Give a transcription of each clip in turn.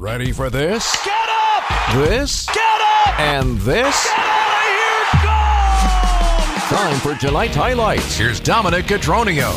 Ready for this? Get up! This? Get up! And this? Get out of here! Go! Time for tonight's highlights. Here's Dominic Cotroneo.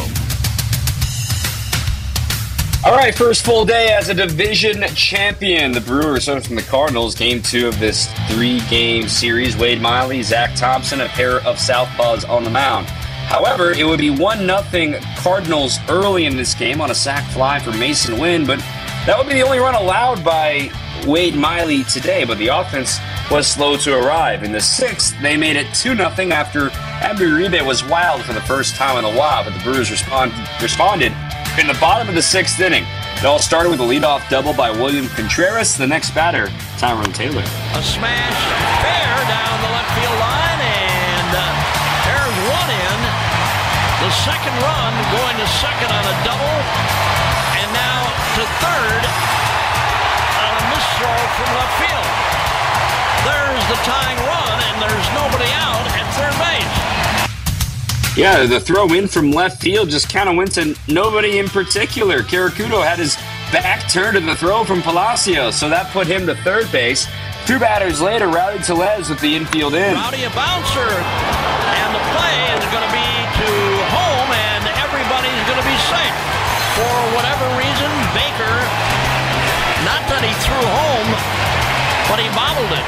All right, first full day as a division champion. The Brewers are from the Cardinals. Game 2 of this 3-game series. Wade Miley, Zach Thompson, a pair of southpaws on the mound. However, it would be 1-0 Cardinals early in this game on a sac fly for Mason Wynn, but that would be the only run allowed by Wade Miley today, but the offense was slow to arrive. In the 6th, they made it 2-0 after Abby Uribe was wild for the first time in a while, but the Brewers responded in the bottom of the 6th inning. It all started with a leadoff double by William Contreras. The next batter, Tyrone Taylor. A smash fair down the left field line, and there's one in. The second run going to second on a double, and now to third on a misthrow from left field. There's the tying run, and there's nobody out at third base. Yeah, the throw in from left field just kind of went to nobody in particular. Karakudo had his back turned to the throw from Palacios, so that put him to third base. 2 batters later, Rowdy Tellez with the infield in. Rowdy a bouncer, and the play is going to be to home, and everybody's going to be safe. For whatever reason, Baker, not that he threw home, but he bobbled it.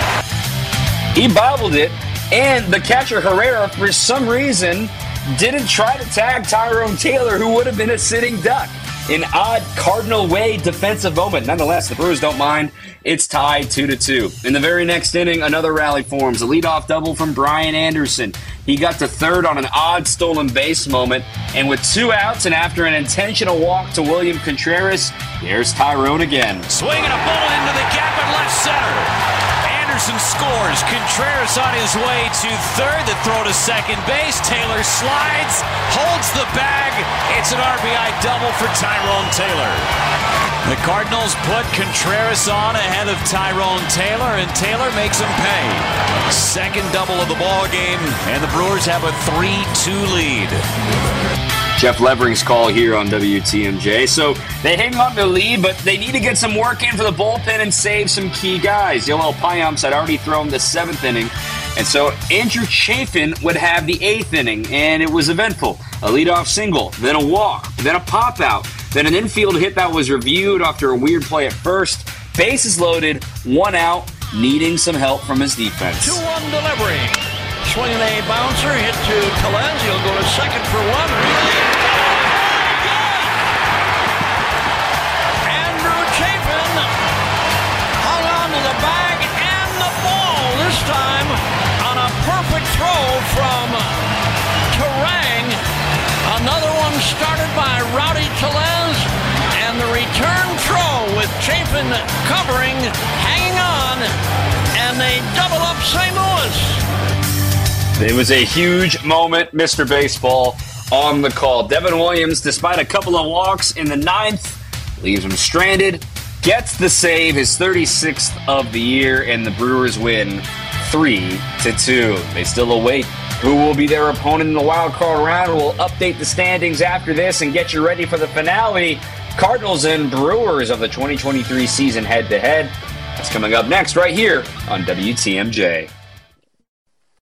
He bobbled it, and the catcher Herrera, for some reason, didn't try to tag Tyrone Taylor, who would have been a sitting duck. An odd Cardinal way defensive moment. Nonetheless, the Brewers don't mind. It's tied 2-2. In the very next inning, another rally forms. A leadoff double from Brian Anderson. He got to third on an odd stolen base moment. And with 2 outs and after an intentional walk to William Contreras, here's Tyrone again. Swinging a bullet into the gap in left center. Anderson scores. Contreras on his way to third. The throw to second base. Taylor slides, holds the bag. It's an RBI double for Tyrone Taylor. The Cardinals put Contreras on ahead of Tyrone Taylor, and Taylor makes him pay. Second double of the ball game, and the Brewers have a 3-2 lead. Jeff Levering's call here on WTMJ. So they hang on to the lead, but they need to get some work in for the bullpen and save some key guys. Yoel Payamps had already thrown the 7th inning, and so Andrew Chafin would have the 8th inning, and it was eventful. A leadoff single, then a walk, then a pop-out, then an infield hit that was reviewed after a weird play at first. Bases loaded, 1 out, needing some help from his defense. 2-1 delivery. Swinging a bouncer, hit to Tellez. He'll go to second for one. Andrew Chafin hung on to the bag and the ball, this time on a perfect throw from Turang. Another one started by Rowdy Tellez, and the return throw with Chafin covering, hanging on, and they double up St. Louis. It was a huge moment, Mr. Baseball, on the call. Devin Williams, despite a couple of walks in the 9th, leaves him stranded, gets the save, his 36th of the year, and the Brewers win 3-2. They still await who will be their opponent in the wild card round. We'll update the standings after this and get you ready for the finale. Cardinals and Brewers of the 2023 season head-to-head. That's coming up next right here on WTMJ.